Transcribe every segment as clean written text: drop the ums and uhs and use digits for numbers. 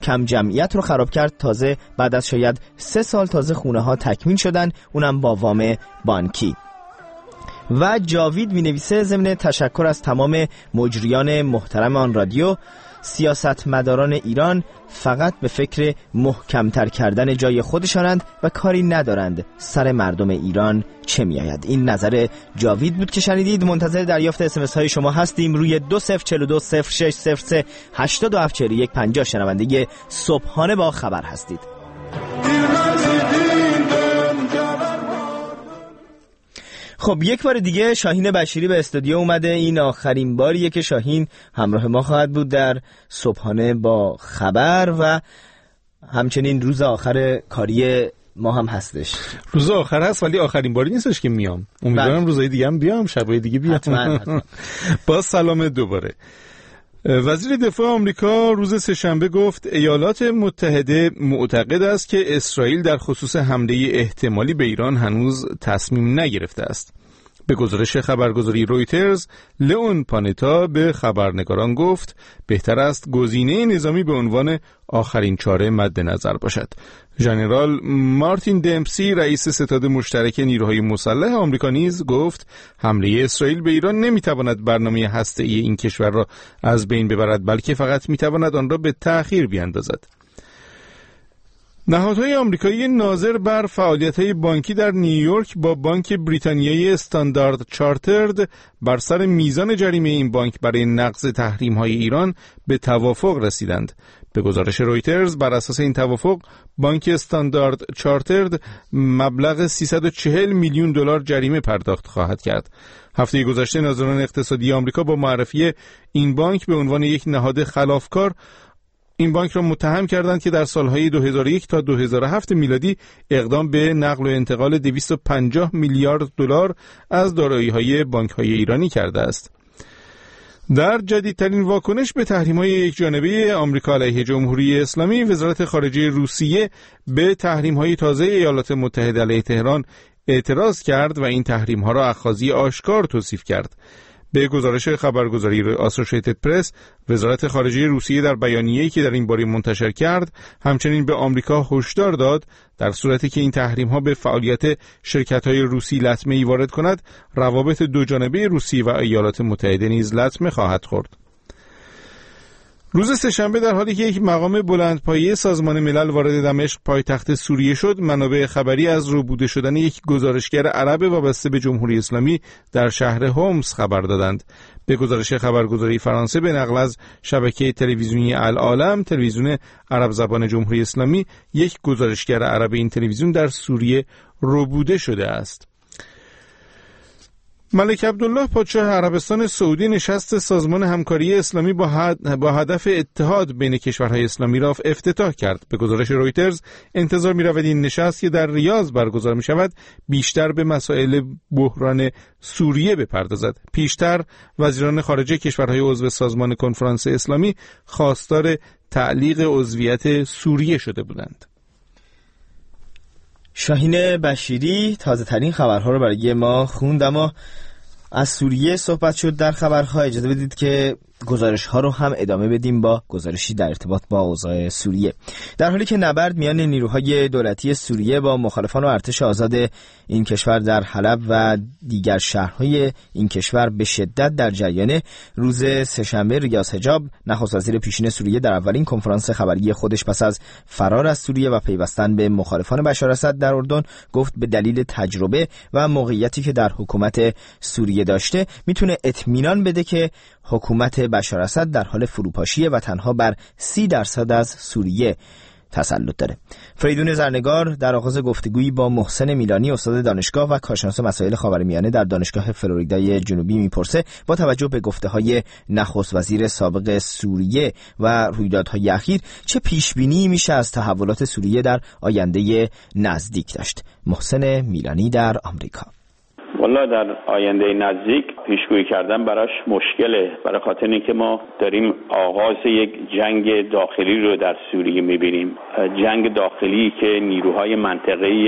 کم جمعیت رو خراب کرد. تازه بعد از شاید 3 سال تازه خونه ها تکمیل شدن، اونم با وام بانکی. و جاوید می‌نویسه ضمن تشکر از تمام مجریان محترم آن رادیو، سیاستمداران ایران فقط به فکر محکمتر کردن جای خودشانند و کاری ندارند سر مردم ایران چه میآید. این نظر جاوید بود که شنیدید. منتظر دریافت اسمس های شما هستیم روی 20420603874150. شنونده صبحانه با خبر هستید. خب یک بار دیگه شاهین بشیری به استودیو اومده. این آخرین باریه که شاهین همراه ما خواهد بود در صبحانه با خبر و همچنین روز آخر کاری ما هم هستش. روز آخر هست ولی آخرین باری نیستش که میام. امیدوارم روزهای دیگه هم بیام، شبای دیگه بیام. حتما. با سلام دوباره. وزیر دفاع آمریکا روز سه‌شنبه گفت ایالات متحده معتقد است که اسرائیل در خصوص حمله احتمالی به ایران هنوز تصمیم نگرفته است. به گزارش خبرگزاری رویترز، لئون پانتا به خبرنگاران گفت بهتر است گزینه نظامی به عنوان آخرین چاره مد نظر باشد. ژنرال مارتین دمپسی رئیس ستاد مشترک نیروهای مسلح آمریکا نیز گفت حمله اسرائیل به ایران نمیتواند برنامه هسته‌ای این کشور را از بین ببرد، بلکه فقط میتواند آن را به تأخیر بیاندازد. نهادهای آمریکایی ناظر بر فعالیت‌های بانکی در نیویورک با بانک بریتانیایی استاندارد چارترد بر سر میزان جریمه این بانک برای نقض تحریم‌های ایران به توافق رسیدند. به گزارش رویترز بر اساس این توافق بانک استاندارد چارترد مبلغ 340 میلیون دلار جریمه پرداخت خواهد کرد. هفته گذشته ناظران اقتصادی آمریکا با معرفی این بانک به عنوان یک نهاد خلافکار این بانک را متهم کردند که در سالهای 2001 تا 2007 میلادی اقدام به نقل و انتقال 250 میلیارد دلار از دارایی‌های بانک‌های ایرانی کرده است. در جدیدترین واکنش به تحریم‌های یکجانبه آمریکا علیه جمهوری اسلامی، وزارت خارجه روسیه به تحریم‌های تازه ایالات متحده علیه تهران اعتراض کرد و این تحریم‌ها را اخاذی آشکار توصیف کرد. به گزارش خبرگزاری آسوشیتد پرس، وزارت خارجه روسیه در بیانیه‌ای که در این باره منتشر کرد، همچنین به آمریکا هشدار داد در صورتی که این تحریم‌ها به فعالیت شرکت‌های روسی لطمه‌ای وارد کند، روابط دوجانبه روسیه و ایالات متحده نیز لطمه خواهد خورد. روز سه‌شنبه در حالی که یک مقام بلندپایه سازمان ملل وارد دمشق پایتخت سوریه شد، منابع خبری از ربوده شدن یک گزارشگر عرب وابسته به جمهوری اسلامی در شهر هومس خبر دادند. به گزارش خبرگزاری فرانسه به نقل از شبکه تلویزیونی العالم، تلویزیون عرب زبان جمهوری اسلامی، یک گزارشگر عرب این تلویزیون در سوریه ربوده شده است. ملک عبدالله پادشاه عربستان سعودی نشست سازمان همکاری اسلامی با هدف اتحاد بین کشورهای اسلامی را افتتاح کرد. به گزارش رویترز انتظار می‌رود این نشست که در ریاض برگزار می‌شود بیشتر به مسائل بحران سوریه بپردازد. پیشتر وزیران خارجه کشورهای عضو سازمان کنفرانس اسلامی خواستار تعلیق عضویت سوریه شده بودند. شاهین بشیری تازه ترین خبرها رو برای ما خوند، اما از سوریه صحبت شد در خبرها. اجازه بدید که گزارش ها رو هم ادامه بدیم با گزارشی در ارتباط با اوضاع سوریه. در حالی که نبرد میان نیروهای دولتی سوریه با مخالفان و ارتش آزاد این کشور در حلب و دیگر شهرهای این کشور به شدت در جریانه، روز سه‌شنبه ریاض حجاب نخست وزیر پیشین سوریه در اولین کنفرانس خبری خودش پس از فرار از سوریه و پیوستن به مخالفان بشار اسد در اردن گفت به دلیل تجربه و موقعیتی که در حکومت سوریه داشته میتونه اطمینان بده که حکومت بشار اسد در حال فروپاشیه و تنها بر 30% از سوریه تسلط داره. فریدون زرنگار در آغاز گفتگویی با محسن میلانی استاد دانشگاه و کارشناس مسائل خاورمیانه در دانشگاه فلوریدای جنوبی میپرسه با توجه به گفته‌های نخست وزیر سابق سوریه و رویدادهای اخیر چه پیشبینی میشه از تحولات سوریه در آینده نزدیک داشت. محسن میلانی در آمریکا: والا در آینده نزدیک پیشگویی کردن براش مشکله، برای خاطر اینکه ما داریم آغاز یک جنگ داخلی رو در سوریه میبینیم. جنگ داخلی که نیروهای منطقه‌ای هم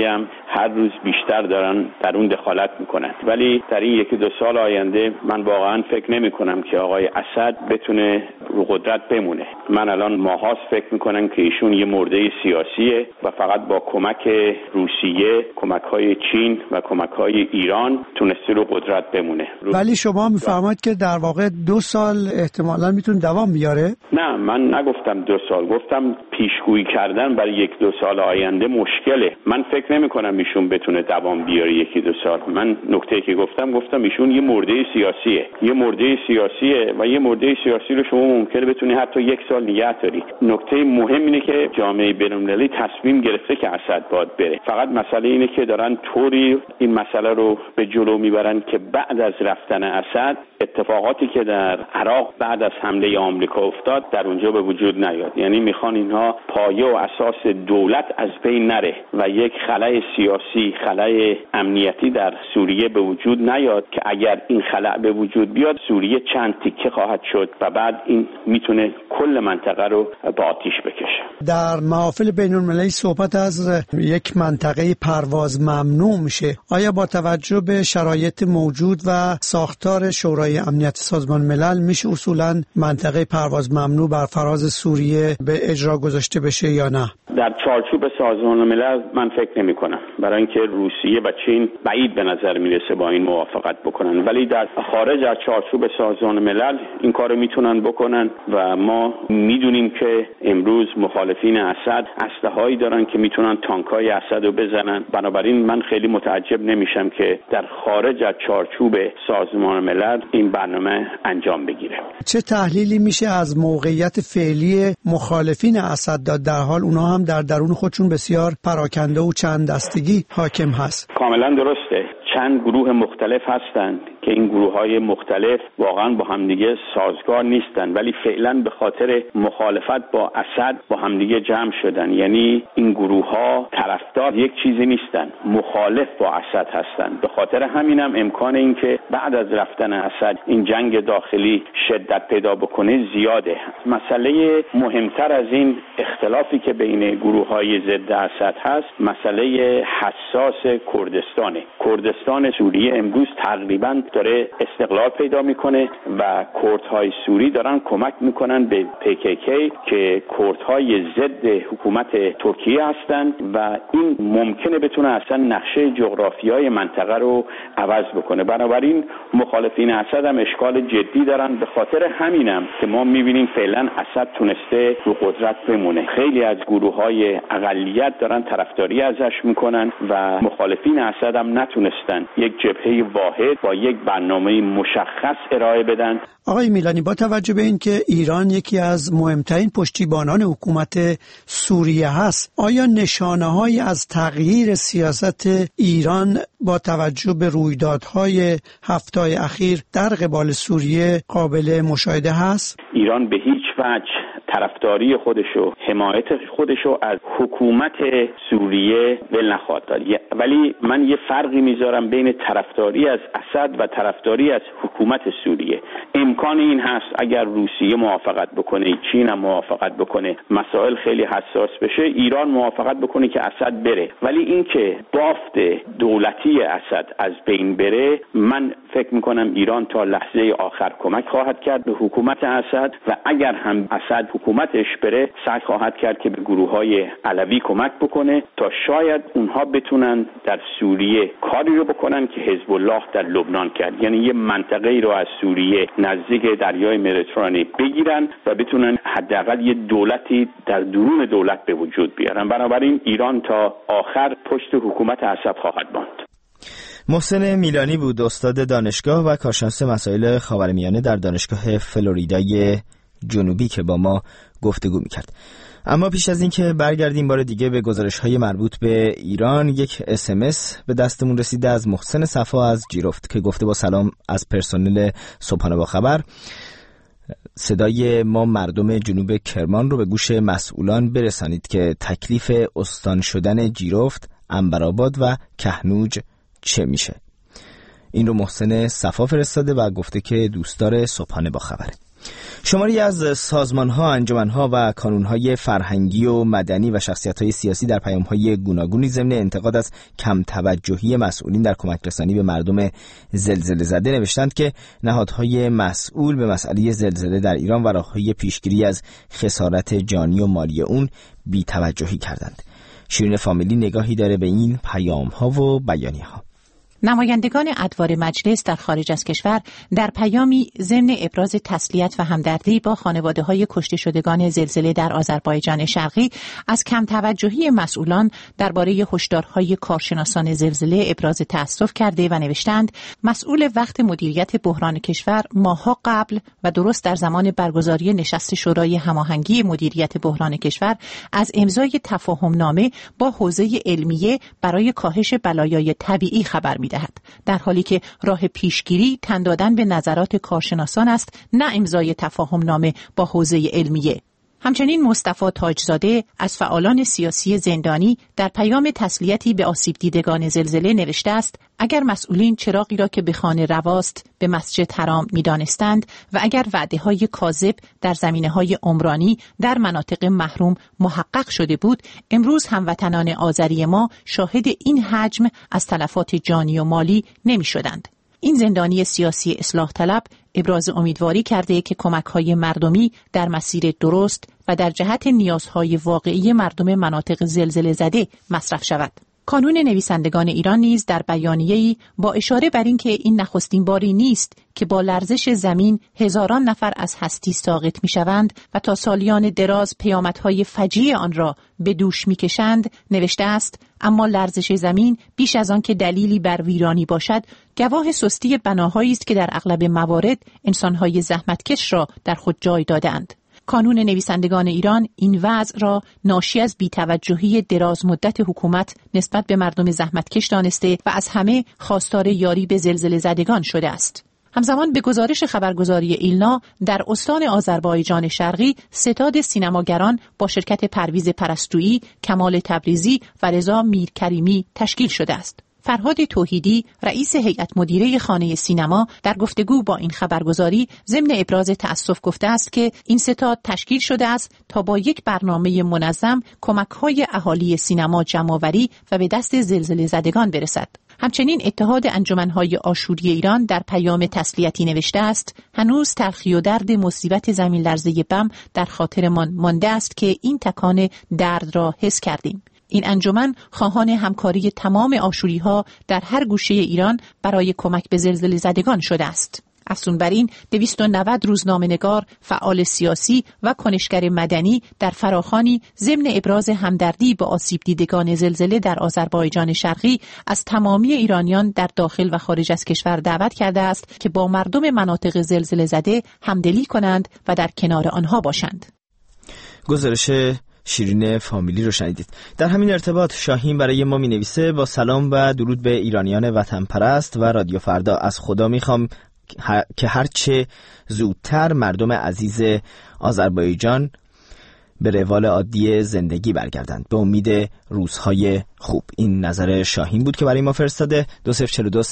هر روز بیشتر دارن در اون دخالت میکنن. ولی در این 1-2 سال آینده من واقعا فکر نمی کنم که آقای اسد بتونه رو قدرت بمونه. من الان ماهاست فکر میکنم که ایشون یه مرده سیاسیه و فقط با کمک روسیه، کمک‌های چین و کمک‌های ایران تونسته رو قدرت بمونه. ولی شما میفرمایید که در واقع 2 سال احتمالاً میتونه دوام بیاره؟ نه، من نگفتم 2 سال، گفتم پیشگویی کردن برای 1-2 سال آینده مشکله. من فکر نمی کنم ایشون بتونه دوام بیاره 1-2 سال. من نکته‌ای که گفتم ایشون یه مرده سیاسیه. یه مرده سیاسیه و یه مرده سیاسی رو شما ممکنه بتونی حتی 1 سال نگه داری. نکته مهم اینه که جامعه بین‌المللی تصمیم گرفته که اسد باید بره. فقط مسئله اینه که دارن طوری این مسئله رو به جلو میبرن که بعد از رفتن اسد اتفاقاتی که در عراق بعد از حمله آمریکا افتاد در اونجا به وجود نیاد. یعنی میخوان اینها پایه و اساس دولت از بین نره و یک خلأ سیاسی، خلأ امنیتی در سوریه به وجود نیاد که اگر این خلأ به وجود بیاد سوریه چند تیکه خواهد شد و بعد این میتونه کل منطقه رو به آتیش بکشه. در محافل بین‌المللی صحبت از یک منطقه پرواز ممنوع میشه. آیا با توجه به شرایط موجود و ساختار شورای امنیت سازمان ملل میشه اصولاً منطقه پرواز ممنوع بر فراز سوریه به اجرا گذاشته بشه یا نه؟ در چارچوب سازمان ملل من فکر نمی کنم، برای اینکه روسیه و چین بعید به نظر میرسه با این موافقت بکنن، ولی در خارج از چارچوب سازمان ملل این کارو میتونن بکنن و ما میدونیم که امروز مخالفین اسد اسلحه‌ای دارن که میتونن تانکای اسد رو بزنن. بنابراین من خیلی متعجب نمیشم که در خارج از چارچوب سازمان ملل این برنامه انجام بگیره. چه تحلیلی میشه از موقعیت فعلی مخالفین اسد داد، در حال اونها هم در درون خودشون بسیار پراکنده و چند دستگی حاکم هست؟ کاملا درسته. چند گروه مختلف هستند که این گروه‌های مختلف واقعا با همدیگه سازگار نیستن، ولی فعلا به خاطر مخالفت با اسد با همدیگه جمع شدن. یعنی این گروه‌ها طرفدار یک چیزی نیستن، مخالف با اسد هستن. به خاطر همینم امکان این که بعد از رفتن اسد این جنگ داخلی شدت پیدا بکنه زیاده. مسئله مهمتر از این اختلافی که بین گروه‌های ضد اسد هست مسئله حساس کردستانه. کردستان سوریه امروز تقریباً داره استقلال پیدا میکنه و کردهای سوری دارن کمک میکنن به PKK که کردهای ضد حکومت ترکیه هستند و این ممکنه بتونه اصلا نقشه جغرافیای منطقه رو عوض بکنه. بنابراین مخالفین اسد هم اشکال جدی دارن. به خاطر همینم که ما میبینیم فعلا اسد تونسته رو قدرت بمونه. خیلی از گروه‌های اقلیت دارن طرفداری ازش میکنن و مخالفین اسد هم نتونستن یک جبهه واحد با یک برنامه مشخص ارائه بدن. آقای میلانی، با توجه به این که ایران یکی از مهمترین پشتیبانان حکومت سوریه هست، آیا نشانه‌هایی از تغییر سیاست ایران با توجه به رویدادهای هفته‌های اخیر در قبال سوریه قابل مشاهده هست؟ ایران به هیچ وجه طرفداری خودشو، حمایت خودشو از حکومت سوریه ول نخواهد داد. ولی من یه فرقی میذارم بین طرفداری از اسد و طرفداری از حکومت سوریه. امکان این هست اگر روسیه موافقت بکنه، چین هم موافقت بکنه، مسائل خیلی حساس بشه، ایران موافقت بکنه که اسد بره. ولی این که بافت دولتی اسد از بین بره، من فکر میکنم ایران تا لحظه آخر کمک خواهد کرد به حکومت اسد و اگر هم اسد حکومتش بره سعی خواهد کرد که به گروه‌های علوی کمک بکنه تا شاید اونها بتونن در سوریه کاری رو بکنن که حزب الله در لبنان کرد. یعنی یه منطقه‌ای رو از سوریه نزدیک دریای مدیترانه بگیرن و بتونن حداقل یه دولتی در درون دولت به وجود بیارن. بنابراین ایران تا آخر پشت حکومت اسد خواهد ماند. محسن میلانی بود، استاد دانشگاه و کارشناس مسائل خاورمیانه در دانشگاه فلوریدای جنوبی که با ما گفتگو میکرد. اما پیش از این که برگردیم بار دیگه به گزارش‌های مربوط به ایران، یک SMS به دستمون رسیده از محسن صفا از جیرفت که گفته با سلام از پرسنل صبحانه با خبر، صدای ما مردم جنوب کرمان رو به گوش مسئولان برسانید که تکلیف استان شدن جیرفت، عنبرآباد و کهنوج چه میشه. این رو محسن صفا فرستاده و گفته که دوستدار صبحانه با خبره. شماری از سازمان‌ها، انجمن‌ها و کانون‌های فرهنگی و مدنی و شخصیت‌های سیاسی در پیام‌های گوناگونی ضمن انتقاد از کم توجهی مسئولین در کمک رسانی به مردم زلزله زده نوشتند که نهادهای مسئول به مسئله زلزله در ایران و راه‌های پیشگیری از خسارت جانی و مالی اون بی‌توجهی کردند. شیرین فامیلی نگاهی داره به این پیام‌ها و بیانیه‌ها. نمایندگان ادوار مجلس در خارج از کشور در پیامی ضمن ابراز تسلیت و همدردی با خانواده‌های کشته شدگان زلزله در آذربایجان شرقی از کم توجهی مسئولان درباره هشدارهای کارشناسان زلزله ابراز تأسف کرده و نوشتند مسئول وقت مدیریت بحران کشور ماه‌ها قبل و درست در زمان برگزاری نشست شورای هماهنگی مدیریت بحران کشور از امضای تفاهم‌نامه با حوزه علمیه برای کاهش بلایای طبیعی خبر می‌دهد، در حالی که راه پیشگیری تن دادن به نظرات کارشناسان است، نه امضای تفاهم‌نامه با حوزه علمیه. همچنین مصطفی تاجزاده از فعالان سیاسی زندانی در پیام تسلیتی به آسیب دیدگان زلزله نوشته است اگر مسئولین چراغی را که به خانه رواست به مسجد حرام می‌دانستند و اگر وعده‌های کاذب در زمینه‌های عمرانی در مناطق محروم محقق شده بود، امروز هموطنان آذری ما شاهد این حجم از تلفات جانی و مالی نمی‌شدند. این زندانی سیاسی اصلاح طلب ابراز امیدواری کرده که کمک‌های مردمی در مسیر درست و در جهت نیازهای واقعی مردم مناطق زلزله زده مصرف شود. کانون نویسندگان ایران نیز در بیانیه‌ای با اشاره بر این که این نخستین باری نیست که با لرزش زمین هزاران نفر از هستی ساقط می‌شوند و تا سالیان دراز پیامدهای فجیع آن را به دوش می‌کشند نوشته است اما لرزش زمین بیش از آن که دلیلی بر ویرانی باشد گواه سستی بناهایی است که در اغلب موارد انسان‌های زحمتکش را در خود جای داده‌اند. کانون نویسندگان ایران این وضع را ناشی از بی‌توجهی دراز مدت حکومت نسبت به مردم زحمتکش دانسته و از همه خواستار یاری به زلزله زدگان شده است. همزمان به گزارش خبرگزاری ایلنا در استان آذربایجان شرقی ستاد سینماگران با شرکت پرویز پرستویی، کمال تبریزی و رضا میرکریمی تشکیل شده است. فرهاد توحیدی رئیس هیئت مدیره خانه سینما در گفتگو با این خبرگزاری ضمن ابراز تأسف گفته است که این ستاد تشکیل شده است تا با یک برنامه منظم کمک‌های اهالی سینما جمع‌آوری و به دست زلزله زدگان برسد. همچنین اتحاد انجمن‌های آشوری ایران در پیام تسلیتی نوشته است هنوز تلخی و درد مصیبت زمین لرزه بم در خاطرمان مانده است که این تکان درد را حس کردیم. این انجمن خواهان همکاری تمام آشوری‌ها در هر گوشه ایران برای کمک به زلزله زدگان شده است. افزون بر این 290 روزنامه‌نگار، فعال سیاسی و کنشگر مدنی در فراخوانی ضمن ابراز همدردی با آسیب دیدگان زلزله در آذربایجان شرقی از تمامی ایرانیان در داخل و خارج از کشور دعوت کرده است که با مردم مناطق زلزله زده همدلی کنند و در کنار آنها باشند. گزارش شیرین فامیلی رو شنیدید. در همین ارتباط شاهین برای ما می‌نویسه با سلام و درود به ایرانیان وطن پرست و رادیو فردا، از خدا میخوام که هرچه زودتر مردم عزیز آذربایجان به روال عادی زندگی برگردند به امید روزهای خوب. این نظر شاهین بود که برای ما فرستاده. 2042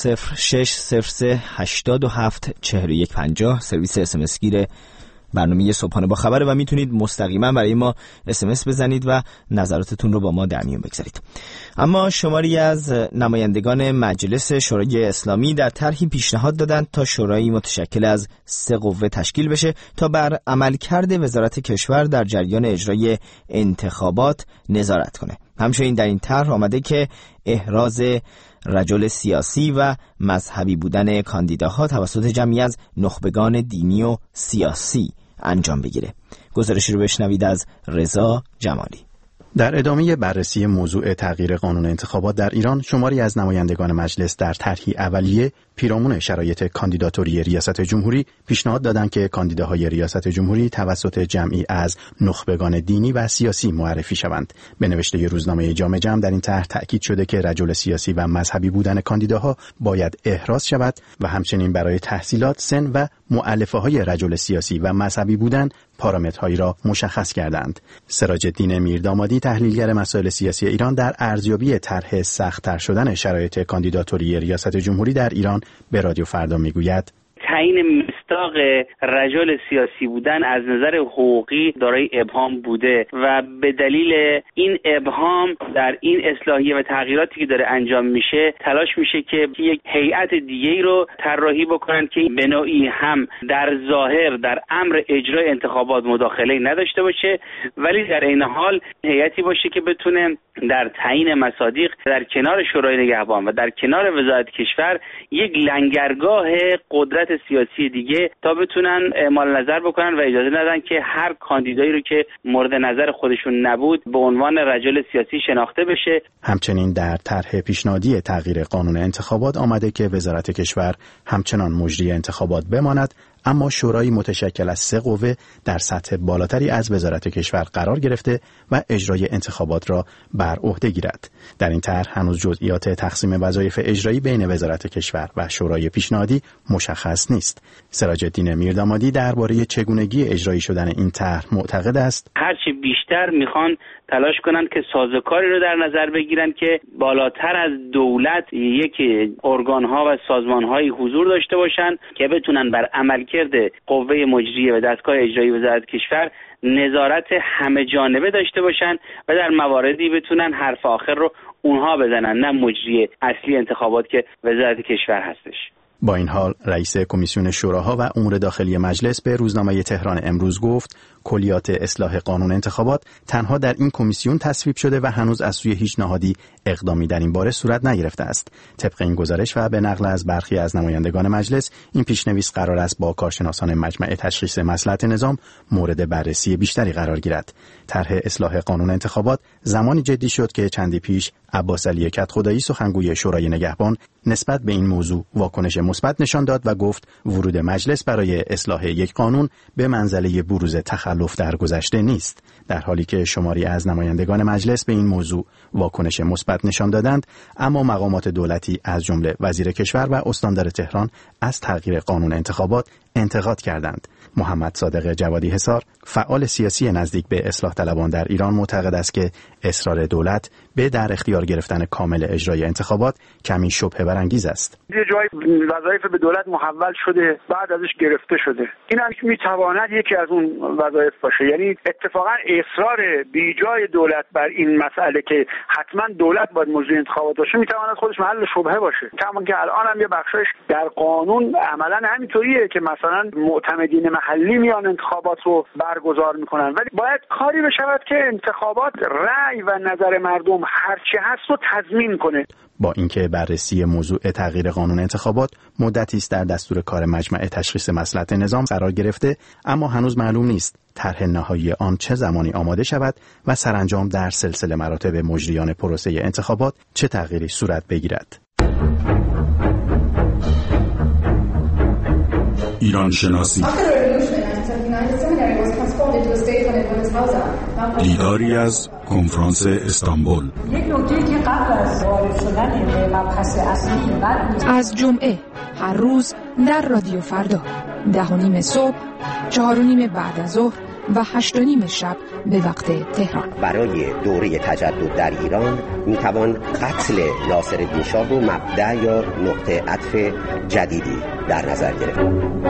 06 03 87 4150 سرویس SMS گیر برنامه صبحانه با خبر و میتونید مستقیما برای ما SMS بزنید و نظراتتون رو با ما در میون بگذارید. اما شماری از نمایندگان مجلس شورای اسلامی در طرحی پیشنهاد دادند تا شورایی متشکل از 3 قوه تشکیل بشه تا بر عملکرد وزارت کشور در جریان اجرای انتخابات نظارت کنه. همچنین در این طرح آمده که احراز رجل سیاسی و مذهبی بودن کاندیداها توسط جمعی از نخبگان دینی و سیاسی انجام بگیره. گزارشی رو بشنوید از رضا جمالی. در ادامه بررسی موضوع تغییر قانون انتخابات در ایران، شماری از نمایندگان مجلس در طرحی اولیه پیرامون شرایط کاندیداتوری ریاست جمهوری پیشنهاد دادند که کاندیداهای ریاست جمهوری توسط جمعی از نخبگان دینی و سیاسی معرفی شوند. به نوشته روزنامه جامع جمع در این طرح تأکید شده که رجل سیاسی و مذهبی بودن کاندیداها باید احراز شود و همچنین برای تحصیلات، سن و مؤلفه‌های رجل سیاسی و مذهبی بودن پارامترهایی را مشخص کردند. سراج الدین میردامادی، تحلیلگر مسائل سیاسی ایران، در ارزیابی طرح سخت‌تر شدن شرایط کاندیداتوری ریاست جمهوری در ایران به رادیو فردا میگوید: تعیین مصداق رجل سیاسی بودن از نظر حقوقی دارای ابهام بوده و به دلیل این ابهام در این اصلاحیه و تغییراتی که داره انجام میشه تلاش میشه که یک هیئت دیگه‌ای رو طراحی بکنن که به نوعی هم در ظاهر در امر اجرای انتخابات مداخله نداشته باشه، ولی در این حال هیئتی باشه که بتونه در تعیین مصادیق در کنار شورای نگهبان و در کنار وزارت کشور یک لنگرگاه قدرت سیاسی دیگه تا بتونن اعمال نظر بکنن و اجازه ندن که هر کاندیدایی رو که مورد نظر خودشون نبود به عنوان رجل سیاسی شناخته بشه. همچنین در طرح پیشنهادی تغییر قانون انتخابات آمده که وزارت کشور همچنان مجری انتخابات بماند، اما شورایی متشکل از 3 قوه در سطح بالاتری از وزارت کشور قرار گرفته و اجرای انتخابات را بر عهده گیرد. در این طرح هنوز جزئیات تقسیم وظایف اجرایی بین وزارت کشور و شورای پیشنهادی مشخص نیست. سراج الدین میردامادی درباره چگونگی اجرایی شدن این طرح معتقد است هرچی بیشتر میخوان تلاش کنند که سازوکاری رو در نظر بگیرن که بالاتر از دولت یک ارگان‌ها و سازمان‌های حضور داشته باشن که بتونن بر عملکرد قوه مجریه و دستگاه اجرایی وزارت کشور نظارت همه جانبه داشته باشن و در مواردی بتونن حرف آخر رو اونها بزنن، نه مجری اصلی انتخابات که وزارت کشور هستش. با این حال رئیس کمیسیون شوراها و امور داخلی مجلس به روزنامه تهران امروز گفت کلیات اصلاح قانون انتخابات تنها در این کمیسیون تصویب شده و هنوز از سوی هیچ نهادی اقدامی در این باره صورت نگرفته است. طبق این گزارش و به نقل از برخی از نمایندگان مجلس، این پیشنویس قرار است با کارشناسان مجمع تشخیص مصلحت نظام مورد بررسی بیشتری قرار گیرد. طرح اصلاح قانون انتخابات زمانی جدی شد که چندی پیش عباس علی کدخدایی سخنگوی شورای نگهبان نسبت به این موضوع واکنش مثبت نشان داد و گفت ورود مجلس برای اصلاح یک قانون به منزله بروز تخلف در گذشته نیست. در حالی که شماری از نمایندگان مجلس به این موضوع واکنش مثبت نشان دادند، اما مقامات دولتی از جمله وزیر کشور و استاندار تهران از تغییر قانون انتخابات انتقاد کردند. محمد صادق جوادی حصار، فعال سیاسی نزدیک به اصلاح طلبان در ایران، معتقد است که اصرار دولت به در اختیار گرفتن کامل اجرای انتخابات کمی شبهه برانگیز است. یه جای وظایف به دولت محول شده، بعد ازش گرفته شده. این هم میتواند یکی از اون وظایف باشه. یعنی اتفاقا اصرار بیجای دولت بر این مسئله که حتما دولت باید مجری انتخابات باشه میتواند خودش محل شبهه باشه. کما که الان هم یه بخشش در قانون عملا همینطوریه که مثلا معتمدین محلی میان انتخابات رو برگزار میکنن، ولی باید کاری بشود که انتخابات رأی و نظر مردم هرچی هست رو تضمین کنه. با اینکه بررسی موضوع تغییر قانون انتخابات مدتی است در دستور کار مجمع تشخیص مصلحت نظام قرار گرفته، اما هنوز معلوم نیست طرح نهایی آن چه زمانی آماده شود و سرانجام در سلسله مراتب مجریان پروسه انتخابات چه تغییری صورت بگیرد. ایران شناسی، دیداری از کنفرانس استانبول. یک نکته که قبل از وارد شدن به مبحث اصلی از جمعه هر روز در رادیو فردا 10:30 صبح، 4:30 بعد از ظهر و 8:30 شب به وقت تهران. برای دوره تجدد در ایران میتوان قتل ناصرالدین شاه رو مبدأ یا نقطه عطف جدیدی در نظر گرفت.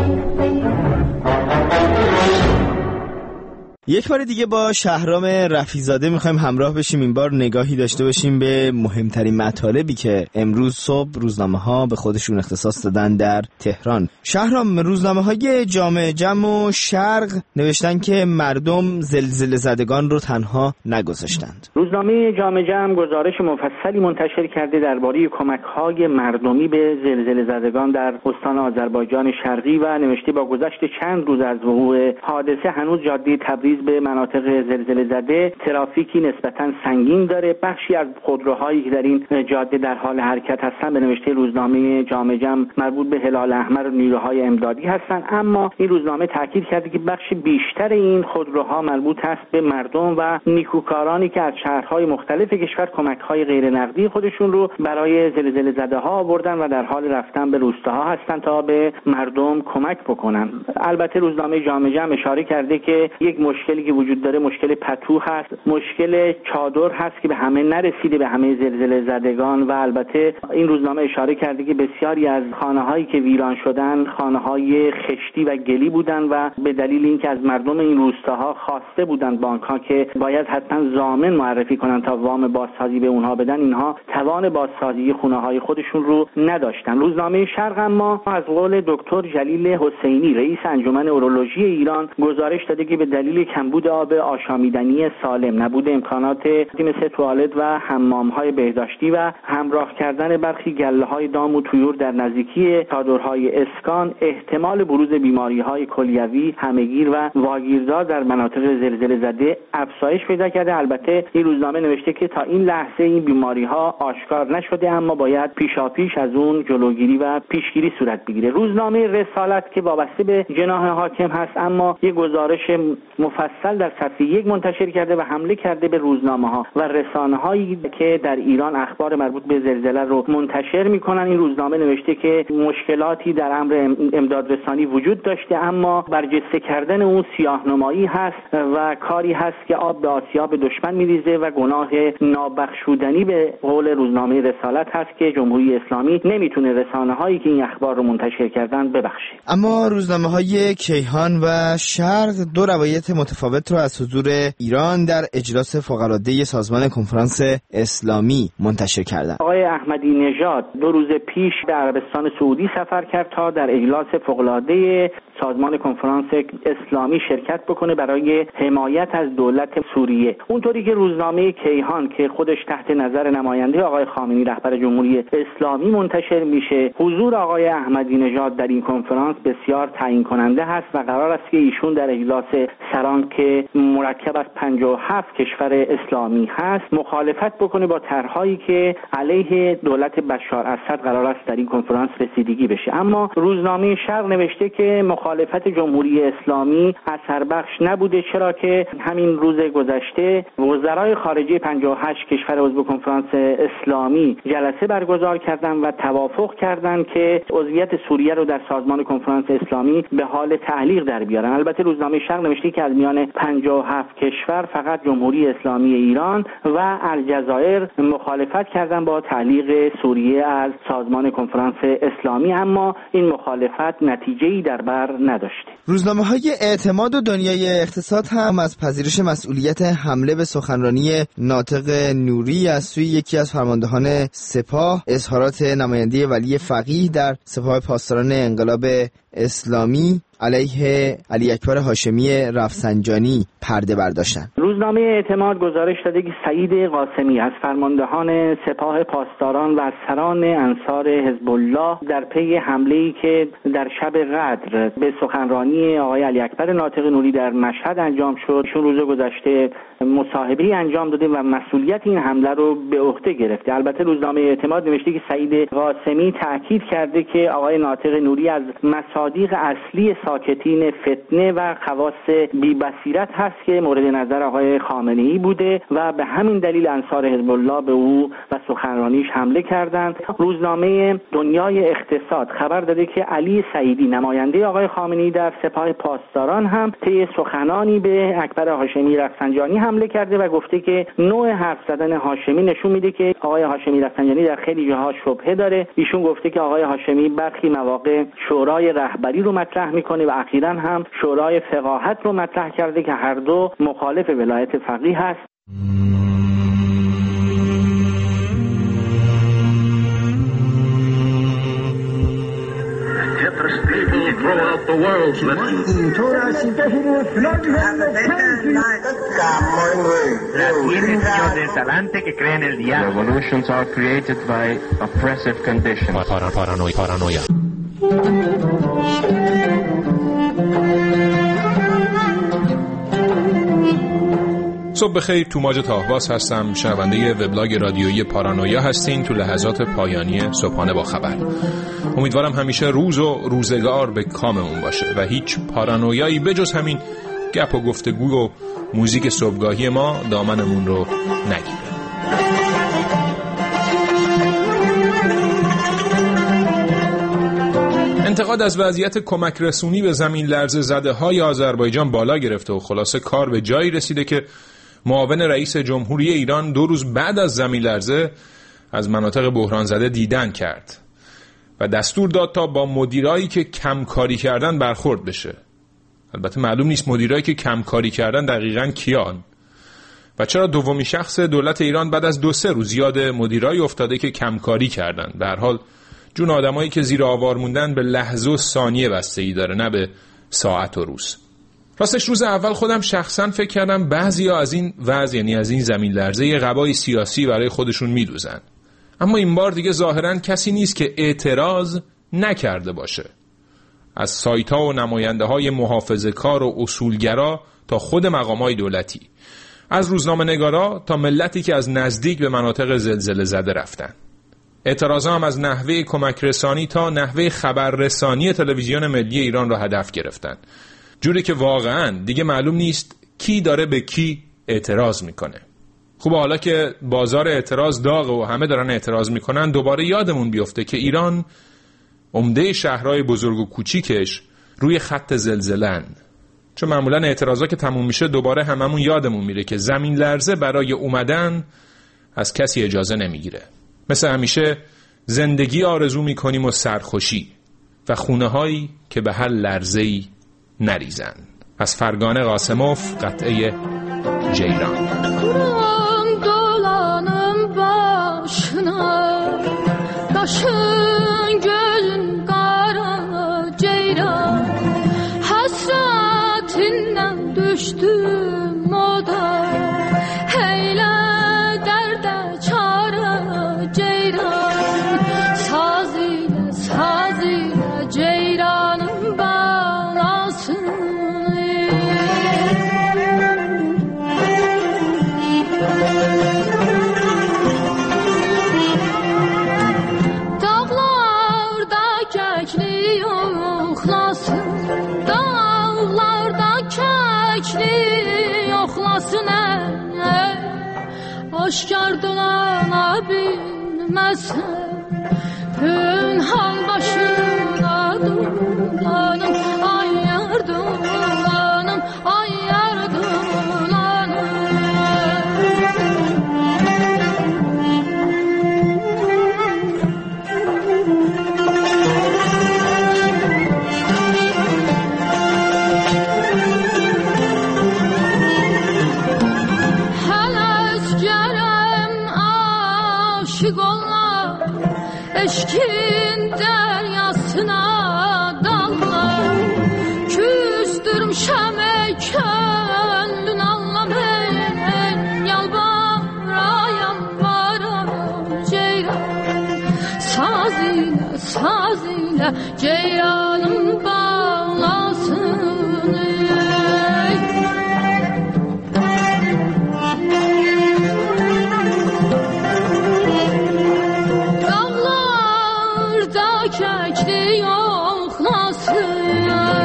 یک بار دیگه با شهرام رفیع‌زاده میخوایم همراه بشیم، این بار نگاهی داشته باشیم به مهمترین مطالبی که امروز صبح روزنامه‌ها به خودشون اختصاص دادن در تهران. شهرام، روزنامه‌های جامعه جم و شرق نوشتن که مردم زلزله زدگان رو تنها نگذاشتند. روزنامه جامعه جم گزارش مفصلی منتشر کرده درباره کمک‌های مردمی به زلزله زدگان در استان آذربایجان شرقی و نوشته با گذشت چند روز از وقوع حادثه هنوز جاده تبریز به مناطق زلزله زده ترافیکی نسبتاً سنگین داره. بخشی از خودروهایی که در این جاده در حال حرکت هستند به نوشته روزنامه جامعه جم مربوط به هلال احمر و نیروهای امدادی هستند، اما این روزنامه تاکید کرده که بخش بیشتر این خودروها مربوط است به مردم و نیکوکارانی که از شهرهای مختلف کشور کمک‌های غیر نقدی خودشون رو برای زلزله زده‌ها آوردن و در حال رفتن به روستاها هستند تا به مردم کمک بکنن. البته روزنامه جامعه جم اشاره کرده که یک مشکل مشکلی که وجود داره مشکل پتو هست، مشکل چادر هست که به همه نرسیده، به همه زلزله زدگان. و البته این روزنامه اشاره کرده که بسیاری از خانه‌هایی که ویران شدن خانه‌های خشتی و گلی بودن و به دلیل اینکه از مردم این روستاها خواسته بودند بانک‌ها که باید حتما ضامن معرفی کنن تا وام بازسازی به اونها بدن، اینها توان بازسازی خونه‌های خودشون رو نداشتن. روزنامه شرق اما از قول دکتر جلیل حسینی رئیس انجمن اورولوژی ایران گزارش داده که به دلیل کمبود آب آشامیدنی سالم، نبود امکانات مثل توالت و حمام‌های بهداشتی و همراه کردن برخی گله‌های دام و طیور در نزدیکی چادرهای اسکان، احتمال بروز بیماری‌های کلیوی، همه‌گیر و واگیردار در مناطق زلزله زده افزایش پیدا کرده. البته این روزنامه نوشته که تا این لحظه این بیماری‌ها آشکار نشده، اما باید پیشاپیش از اون جلوگیری و پیشگیری صورت بگیره. روزنامه رسالت که وابسته به جناح حاکم هست اما یک گزارش مفصل در صفحه 1 منتشر کرده و حمله کرده به روزنامه‌ها و رسانه‌هایی که در ایران اخبار مربوط به زلزله رو منتشر می‌کنن. این روزنامه نوشته که مشکلاتی در امر امدادرسانی وجود داشته، اما برجسته کردن اون سیاه‌نمایی هست و کاری هست که آب به آسیاب دشمن می‌ریزه و گناه نابخشودنی به قول روزنامه رسالت هست که جمهوری اسلامی نمیتونه رسانه‌هایی که این اخبار رو منتشر کردن ببخشه. اما روزنامه‌های کیهان و شرق دو روایت متفاوت رو از حضور ایران در اجلاس فوق‌العاده سازمان کنفرانس اسلامی منتشر کردند. آقای احمدی نژاد 2 روز پیش به عربستان سعودی سفر کرد تا در اجلاس فوق‌العاده سازمان کنفرانس اسلامی شرکت بکنه برای حمایت از دولت سوریه. اونطوری که روزنامه کیهان که خودش تحت نظر نماینده آقای خامنه‌ای رهبر جمهوری اسلامی منتشر میشه، حضور آقای احمدی نژاد در این کنفرانس بسیار تعیین کننده هست و قرار است که ایشون در اجلاس سران که مرکب از 57 کشور اسلامی هست مخالفت بکنه با طرح‌هایی که علیه دولت بشار اسد قرار است در این کنفرانس رسیدگی بشه. اما روزنامه شرق نوشته که مخالفت جمهوری اسلامی اثر بخش نبوده، چرا که همین روز گذشته وزرای خارجه 58 کشور عضو کنفرانس اسلامی جلسه برگزار کردند و توافق کردند که عضویت سوریه رو در سازمان کنفرانس اسلامی به حال تعلیق در بیارن. البته روزنامه شرق نوشته که از میان 57 کشور فقط جمهوری اسلامی ایران و الجزایر مخالفت کردند با تعلیق سوریه از سازمان کنفرانس اسلامی، اما این مخالفت نتیجه‌ای در بر نداشته. روزنامه‌های اعتماد و دنیای اقتصاد هم از پذیرش مسئولیت حمله به سخنرانی ناطق نوری از سوی یکی از فرماندهان سپاه، اظهارات نماینده ولی فقیه در سپاه پاسداران انقلاب اسلامی علیه علی اکبر هاشمی رفسنجانی پرده برداشتن. روزنامه اعتماد گزارش داده که سعید قاسمی از فرماندهان سپاه پاسداران و از سران انصار حزب الله در پی حمله‌ای که در شب قدر به سخنرانی آقای علی اکبر ناطق نوری در مشهد انجام شد، چون روز گذشته مصاحبه‌ای انجام داده و مسئولیت این حمله رو به عهده گرفته. البته روزنامه اعتماد نوشته که سعید قاسمی تاکید کرده که آقای ناطق نوری از مصادیق اصلی ساکتین فتنه و خواص بی‌بصیرت هست که مورد نظر آقای خامنه‌ای بوده و به همین دلیل انصار حزب الله به او و سخنرانیش حمله کردند. روزنامه دنیای اقتصاد خبر داده که علی سعیدی نماینده آقای خامنه‌ای در سپاه پاسداران هم طی سخنانی به اکبر هاشمی رفسنجانی حمله کرده و گفته که نوع حرف زدن هاشمی نشون میده که آقای هاشمی رفسنجانی در خیلی جاها شبهه داره. ایشون گفته که آقای هاشمی برخی مواقع شورای رهبری رو مطرح میکنه و اخیراً هم شورای فقاهت رو مطرح کرده که هر دو مخالف ولایت فقیه هست. Revolutions are created by oppressive conditions. Paranoia. صبح بخیر، توماج تاهباز هستم، شنونده وبلاگ رادیویی پارانویا هستین تو لحظات پایانی صبحانه با خبر. امیدوارم همیشه روز و روزگار به کاممون باشه و هیچ پارانویایی بجز همین گپ و گفتگو و موزیک صبحگاهی ما دامنمون رو نگیره. انتقاد از وضعیت کمک رسونی به زمین لرزه زده های آذربایجان بالا گرفته و خلاصه کار به جایی رسیده که معاون رئیس جمهوری ایران 2 روز بعد از زمین لرزه از مناطق بحران زده دیدن کرد و دستور داد تا با مدیرایی که کمکاری کردن برخورد بشه. البته معلوم نیست مدیرایی که کمکاری کردن دقیقاً کیان و چرا دومین شخص دولت ایران بعد از 2-3 روز یاد مدیرایی افتاده که کمکاری کردن. به هر حال جون آدمایی که زیر آوار موندن به لحظه و ثانیه بستگی داره، نه به ساعت و روز. راستش روز اول خودم شخصا فکر کردم بعضیا از این وضع، یعنی از این زمین لرزه، یه قبای سیاسی برای خودشون میدوزن. اما این بار دیگه ظاهراً کسی نیست که اعتراض نکرده باشه. از سایت‌ها و نماینده‌های محافظه‌کار و اصولگرا تا خود مقام‌های دولتی، از روزنامه‌نگارا تا ملتی که از نزدیک به مناطق زلزله زده رفتن. اعتراضا هم از نحوه کمک رسانی تا نحوه خبررسانی تلویزیون ملی ایران را هدف گرفتن، جوری که واقعاً دیگه معلوم نیست کی داره به کی اعتراض میکنه. خوب حالا که بازار اعتراض داغه و همه دارن اعتراض میکنن، دوباره یادمون بیفته که ایران عمده شهرهای بزرگ و کوچیکش روی خط زلزله‌ن. چون معمولا اعتراضا که تموم میشه دوباره هممون یادمون میره که زمین لرزه برای اومدن از کسی اجازه نمیگیره. مثل همیشه زندگی آرزو میکنیم و سرخوشی و خونه هایی که به هر لرزه‌ای نریزن. از فرگانه قاسموف، قطعه جیران. Düştüm oda Heyle derde çare ceyran Saz ile ceyranın bağlasın Dağlarda kekli yoxlasın Dağlarda kekli yoxlasın Aşkar dolana bilməsən Pünhan başına dolanım Ay yar dolanım Ay yar dolanım Eşkin deryasına dallar Küstürmüşəm könlün anlamayın Yalvarayam ceyran Saz ile ceyranım bağlasın Kekli yoxlasın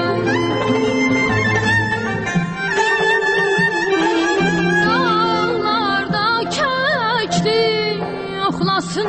Dağlarda kekli yoxlasın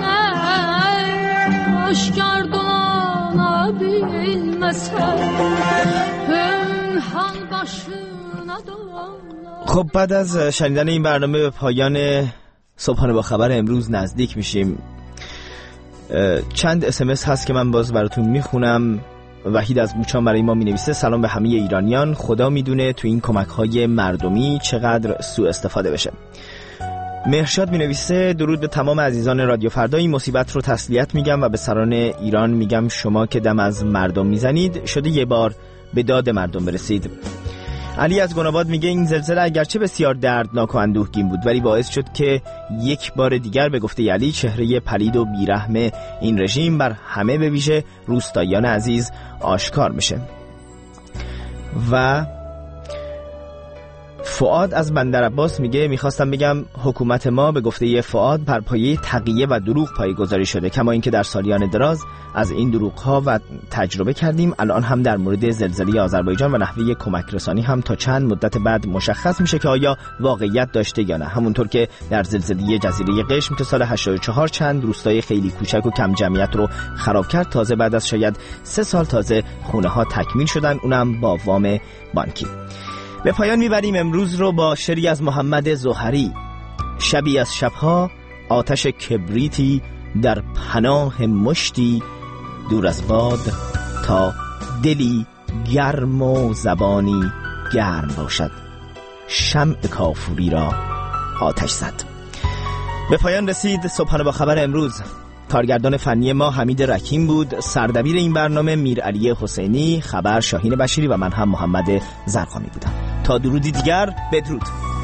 Aşkar dolana bilməsən Pünhan başına dolanır. خب بعد از شنیدن این برنامه به پایان صبحانه با خبر امروز نزدیک میشیم. چند اسمس هست که من باز براتون میخونم. وحید از بوچان برای ما مینویسه سلام به همه ایرانیان، خدا میدونه تو این کمک‌های مردمی چقدر سوء استفاده بشه. مهرشاد مینویسه درود به تمام عزیزان رادیو فردا، این مصیبت رو تسلیت میگم و به سران ایران میگم شما که دم از مردم میزنید شده یه بار به داد مردم برسید. علی از گناباد میگه این زلزله اگرچه بسیار دردناک و اندوهگین بود ولی باعث شد که یک بار دیگر به گفته علی چهره پلید و بیرحم این رژیم بر همه به ویژه روستاییان عزیز آشکار میشه. و فؤاد از بندرعباس میگه میخواستم بگم حکومت ما به گفته فؤاد بر پایه تقیه و دروغ پایه‌گذاری شده، کما اینکه در سالیان دراز از این دروغ‌ها و تجربه کردیم. الان هم در مورد زلزله آذربایجان و نحوه کمک رسانی هم تا چند مدت بعد مشخص میشه که آیا واقعیت داشته یا نه. همونطور که در زلزله جزیره قشم که سال 84 چند روستای خیلی کوچک و کم جمعیت رو خراب کرد، تازه بعد از شاید 3 سال تازه خونه‌ها تکمیل شدن، اونم با وام بانکی. به پایان میبریم امروز رو با شعری از محمد زهری. شبی از شبها آتش کبریتی در پناه مشتی، دور از باد تا دلی گرم و زبانی گرم باشد، شمع کافوری را آتش زد. به پایان رسید صبحانه با خبر امروز. کارگردان فنی ما حمید رکیم بود، سردبیر این برنامه میرعلی حسینی، خبر شاهین بشیری و من هم محمد زرقامی بودم. تا درودی دیگر، بدرود.